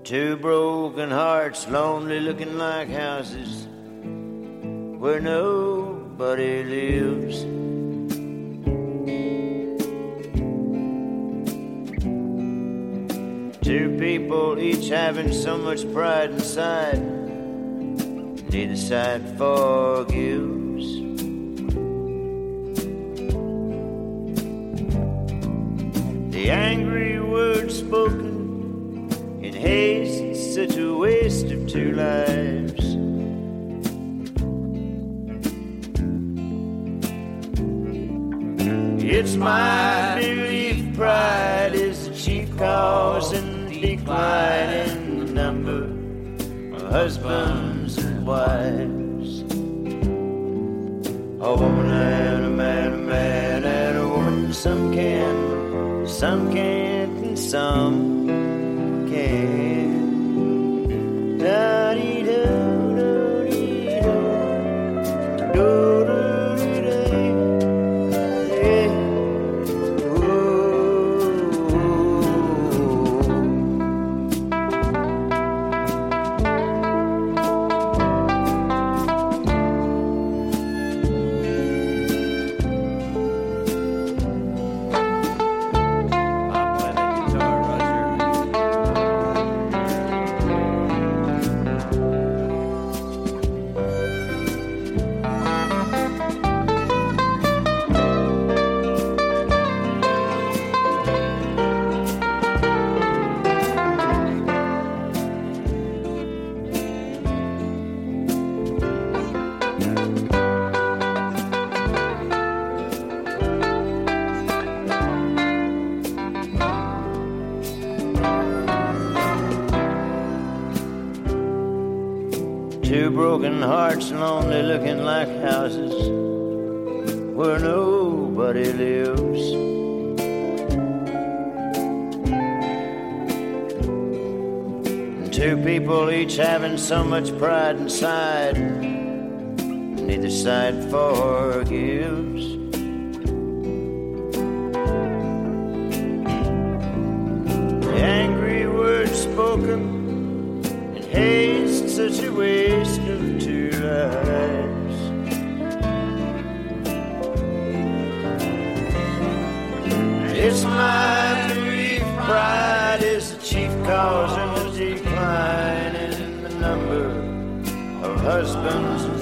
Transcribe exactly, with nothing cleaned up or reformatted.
Two broken hearts, lonely looking like houses where nobody lives. Two people each having so much pride inside, neither side forgives. The angry words spoken in haste, such a waste of two lives. It's my belief pride is the chief cause in the decline in the number of husbands and wives. A woman and a man, a man and a woman. Some can, some can't, and some can. Da-dee-da, da-dee-da, da-dee-da, yeah. Two broken hearts, lonely looking like houses where nobody lives. And two people each having so much pride inside, neither side forgives. The angry words spoken in haste, such a waste of two lives. It's my belief pride is the chief cause in the decline in the number of husbands and